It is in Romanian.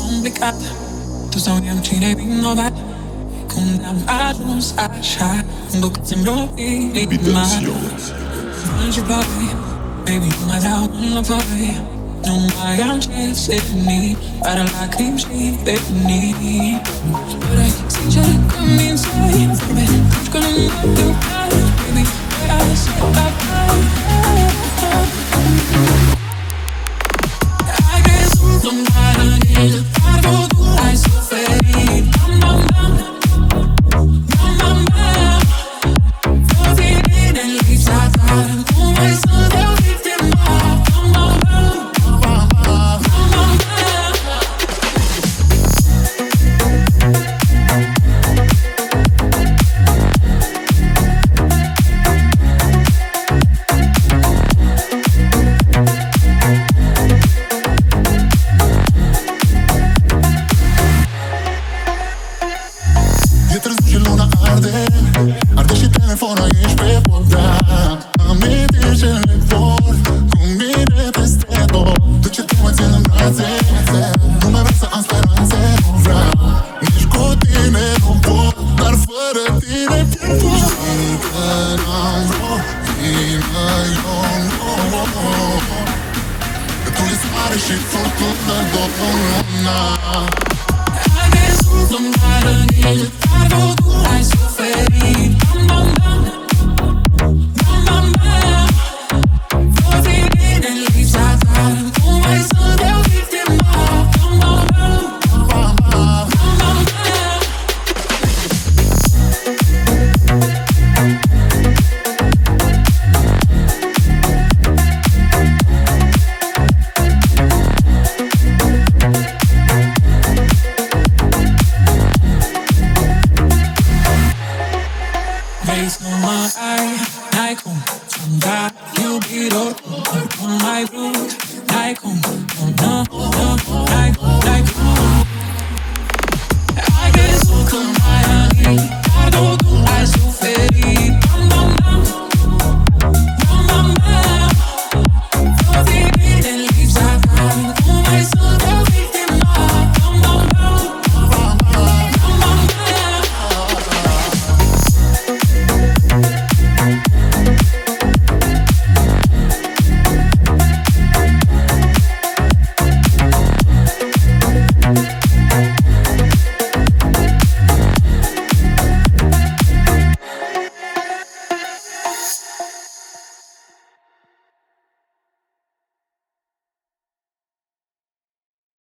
complicat. Tu sau eu, cine vinovat? Cum ne-am ajuns așa, îmbucăți în proprii mari. Și voi, baby, nu mai vreau înapoi. Nu mai am ce să veni, doar lacrimi și venii. Părei sincer că mințeai, vorbe atunci când nu mă iubeai. Baby, voia să te-ai. Ai crezut în paralel, dar tu ai suferit. Bam, bam, bam, bam, bam. Vă fi bine în lipsa ta, nu mai sunt eu victima. Bam, bam, bam. N-ai cum, nu